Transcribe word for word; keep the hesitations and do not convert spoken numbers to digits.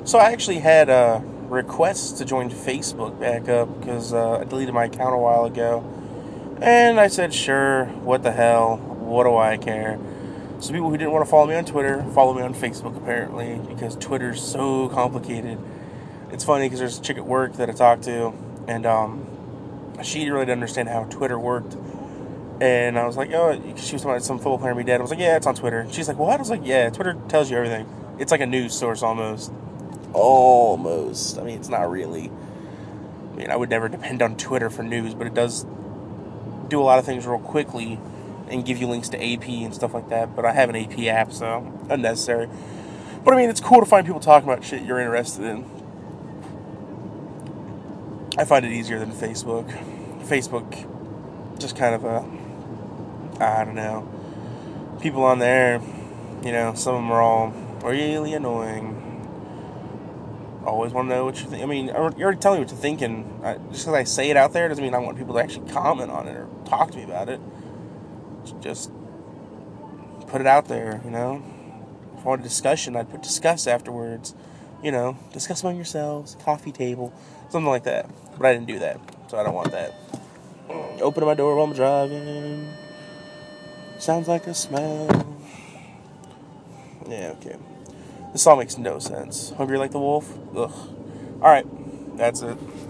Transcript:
So I actually had uh, requests to join Facebook back up because uh, I deleted my account a while ago. And I said, sure, what the hell? What do I care? So people who didn't want to follow me on Twitter follow me on Facebook apparently because Twitter's so complicated. It's funny because there's a chick at work that I talked to, and um, she really didn't understand how Twitter worked. And I was like, oh, she was talking about some football player be dead. I was like, yeah, it's on Twitter. And she's like, what? I was like, yeah, Twitter tells you everything. It's like a news source almost. Almost. I mean, it's not really. I mean, I would never depend on Twitter for news, but it does do a lot of things real quickly and give you links to A P and stuff like that. But I have an A P app, so unnecessary. But I mean, it's cool to find people talking about shit you're interested in. I find it easier than Facebook. Facebook, just kind of a, I don't know. People on there, you know, some of them are all really annoying. Always want to know what you think. I mean, you're already telling me what you're thinking. I, just because I say it out there doesn't mean I want people to actually comment on it or talk to me about it. Just put it out there, you know. If I want a discussion, I'd put discuss afterwards. You know, discuss among yourselves, coffee table, something like that. But I didn't do that, so I don't want that. Opening my door while I'm driving. Sounds like a smell. Yeah, okay. This song makes no sense. Hungry like the wolf? Ugh. Alright, that's it.